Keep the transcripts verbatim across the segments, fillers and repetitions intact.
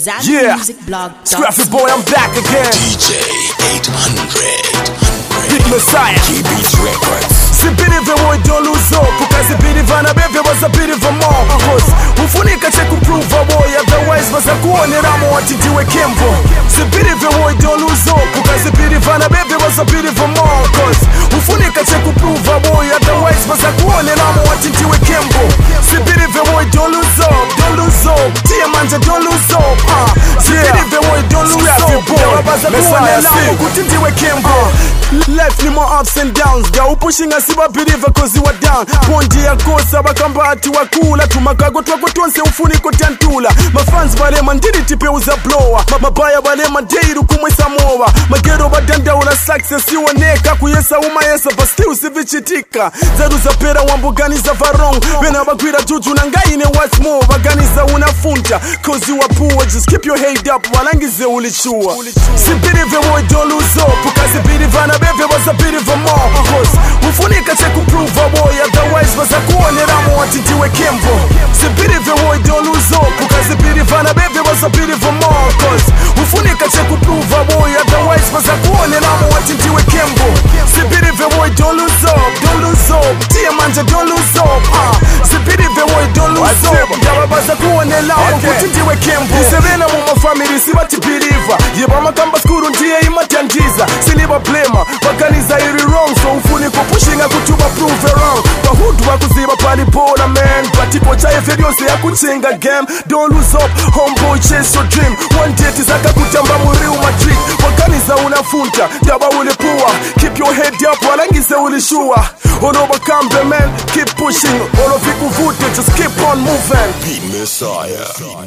Yeah, Scruffy Boy, I'm back again. D J eight hundred, Big Messiah, G Beats Records. Sibirive boy, don't lose hope. Ukazibiriva na bebe wasabiriva more. Cause ufunika cheku prove boy, otherwise wasakuoneramo watidiwe kembo. Sibirive boy, don't lose hope. Ukazibiriva na bebe wasabiriva more. Cause ufunika cheku prove boy, otherwise wasakuoneramo watidiwe kembo. Sibirive boy, don't lose hope, don't lose hope. Tia manja, don't lose hope. Uh, Sibirive boy, don't lose hope. Wasakuoneramo kutidiwe kembo. Life ni more ups and downs. Ga pushing us iba believe cause you are down. Bondi ya kosa bakamba ati wakula. Tumakago twako tuanse ufuniko tantula. My fans bale mandiri tipe uza blower. Mabaya bale mandeiru kumwesa mowa. Magero badanda ula success you neka kuyesa uma yesa but still sivichitika. Zaru za pera wambugani za varong. Wena bagwira juju na ngaine what's more. Bagani za unafunja cause you are poor. Just keep your head up walangize ulichua. Sibirive boy don't lose hope. Ukazibiriva na bebe wasabiriva more. Cause ufunika cheku prove boy, otherwise wasakuoneramo watidiwe kembo. Sibirive boy don't lose hope. Ukazibiriva na bebe wasabiriva more. Cause ufunika cheku prove boy, otherwise wasakuoneramo watidiwe kembo. Sibirive boy don't lose hope, don't lose hope. Tia manja don't lose hope. uh. Sibirive boy don't lose hope. Yaba basakuoneramo kutidiwe kembo. Isebena muma family sibatibiriva. Yeba makamba skuru ndiye imatandiza. Siliba blema, bakaniza iri wrong. So ufuniko pushinga kutuba prove wrong. Bahudu wakuziba palipola man. Batiko cha efedionse ya kuchenga game. Don't lose up, homeboy chase your dream. One day tizaka kutamba Real Madrid. Wakaniza unafunta, daba ulipua. Keep your head up, walangize ulishua. Onoba kambe man, keep pushing. All of you vute, just keep on moving. Beat Messiah.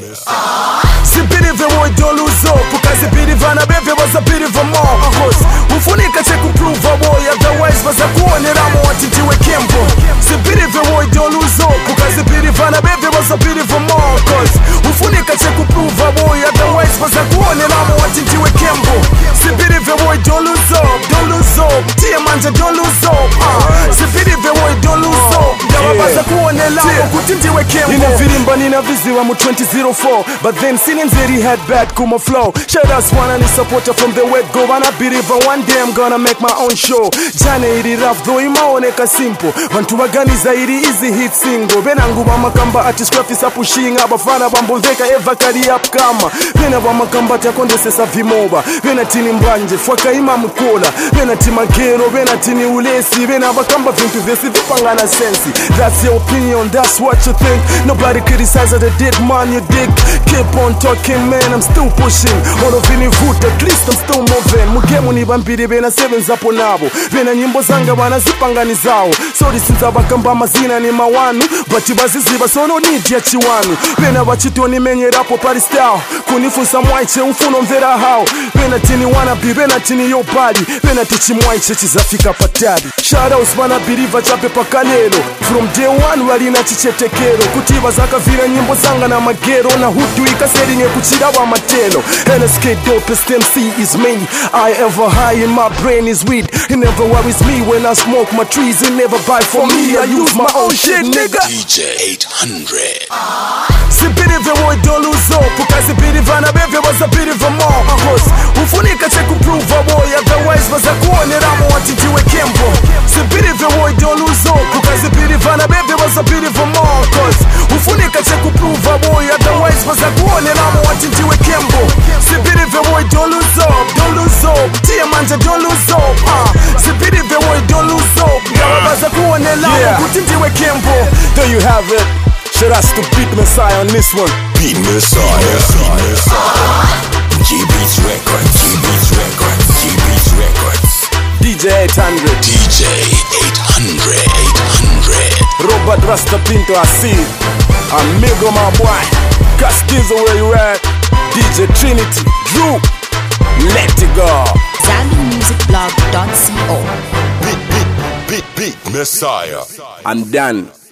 Sibirive boy don't lose hope. Ukazibiriva na bebe wasabiriva more. Cause ufunika cheku prove boy, otherwise wasakuoneramo watidiwe kembo. Sibirive boy don't lose hope. Ukazibiriva na bebe wasabiriva more. Cause ufunika cheku prove boy, otherwise wasakuoneramo watidiwe kembo. Sibirive boy don't lose hope, don't lose hope. Tia manja don't lose hope. uh. Sibirive boy don't lose hope. Yawa wasakuoneramo kutidiwe kembo. Nina virimba nina viziwa mu twenty oh four. But then Sinenzeri had bad kuma flow. Shout out one and supporter from the word go. And I believe one day I'm gonna make my own show. Jane iri rough though imaoneka simple. Bantu baganiza iri easy hit single. Benangu bamakamba ati Scruffy sapushinga. Abafana bambonzeka eva kari up kama. Bena bamakamba takonde sesa vimoba. Bena tini mbanje fwaka ima mkola. Bena timagero, bena tini ulesi. Bena bakamba vintu vesi vipangana sensi. That's your opinion, that's what you think. Nobody criticizes the dead man you dig. Keep on talking man, I'm still pushing. All of any foot, at least I'm still moving. Mugemu ni bambiri bena seven zapo nabo. Bena nyimbo zanga bana zipangani zao. Sorry since abakamba mazina ni mawanu. But baziziba so no need ya chiwanu. Bena bachito ni menye rapo pari style. Kunifunsa mwaiche umfuno mvera hao. Bena tini wannabe, bena tini yo body. Bena tichi mwaiche chizafika patadi. Shout outs bana biriva chape pakalelo. From day one wali na chichetekero. Kutiba zaka vira nyimbo zanga na magero. Na hutu ikaseri nye kuchira wa matelo. N S K dopest M C is me. I ever high in my brain is weed. It never worries me when I smoke my trees. It never buy for me, I use my own shit, nigga. D J eight hundred. Sibirive boy don't lose hope. Ukazibiriva na bebe wasabiriva more. Cause ufunika cheku prove boy, otherwise wasakuoneramo watidiwe kembo. Sibirive boy don't lose hope. Ukazibiriva na bebe wasabiriva more. Cause ufunika cheku prove boy, otherwise wasakuoneramo watidiwe kembo. Sibirive boy don't lose hope, don't lose hope. Tia manja don't lose hope. uh. Sibirive boy don't lose hope. Yawa wasakuoneramo kutidiwe kembo. There you have it. Shout out to Beat Messiah on this one. Beat Messiah. Beat Messiah. G Beats Records. G Beats Records. G Beats Records. D J eight hundred. D J eight hundred. eight hundred. Robert Rasta Pinto, I see it. Amigo, my boy. Castizo, where you at? D J Trinity. Drew. Let it go. Zambi Music Blog dot co. Beat, beat, beat, beat Messiah. I'm done.